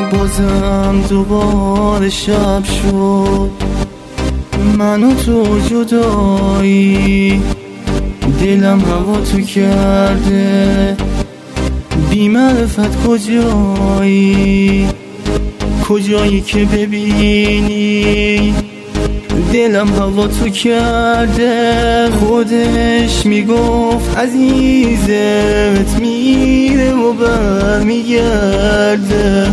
بازم دوباره شب شد، من و تو جدایی، دلم هوا تو کرده، بی معرفت کجایی، کجایی که ببینی دلم هوا تو کرده. خودش میگفت عزیزت میره و برمیگرده.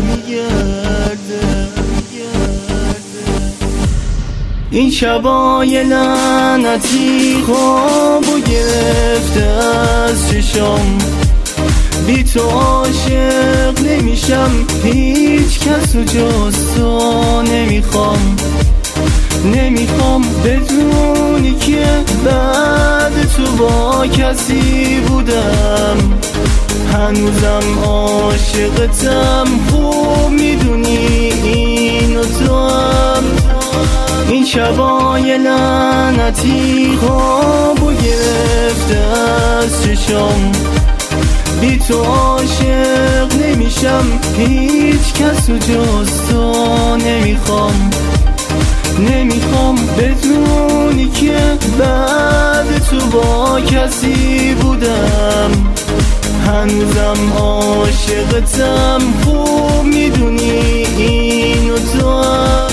این شبای لعنتی خوابو گرفته از چشام، بی تو عاشق نمیشم، هیچ کس رو جز تو نمیخوام. نمیخوام بدونی که بعد تو با کسی بودم، هنوزم عاشقتم، خوب میدونی اینو تو هم. این شبای لعنتی خوابو گرفته از چشام، بی تو عاشق نمیشم، هیچ کس رو جز تو نمیخوام. نمیخوام بدونی که بعد تو با کسی بودم، هنوزم عاشقتم، خوب میدونی اینو تو هم.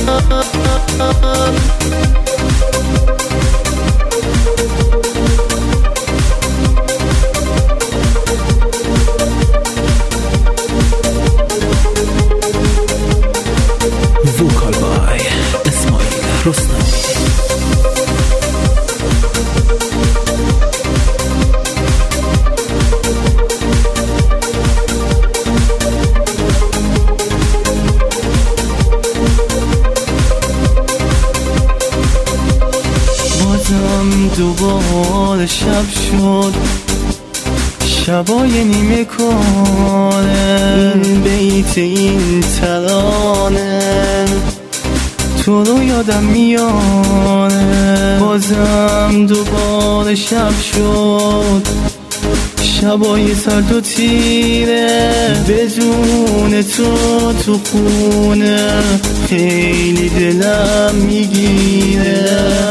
وکال بای اسماعیل رستمی. بازم دوباره شب شد، شبای نیمه کاره، این بیت این ترانه تو رو یادم میاره. بازم دوباره شب شد، شبای سرد و تیره، بدون تو خونه خیلی دلم میگیره.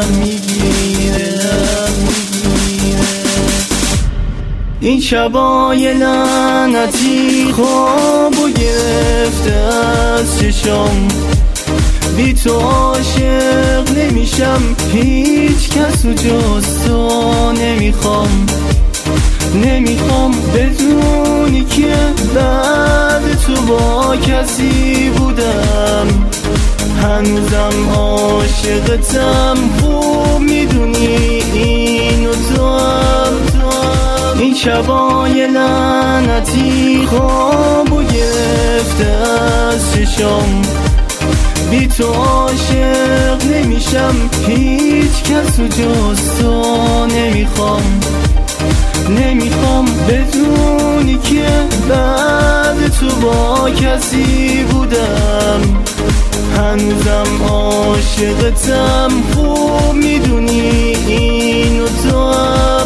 این شبای لعنتی خوابو گرفته از چشام، بی تو عاشق نمیشم، هیچ کس رو جز تو نمیخوام. نمیخوام بدونی که بعد تو با کسی بودم، هنوزم عاشقتم، خوب میدونی اینو تو هم. این شبای لعنتی خوابو گرفته از چشام، بی تو عاشق نمیشم، هیچ کس رو جز تو نمیخوام. نمیخوام بدونی که بعد تو با کسی بودم، هنوزم عاشقتم، خوب میدونی اینو تو هم.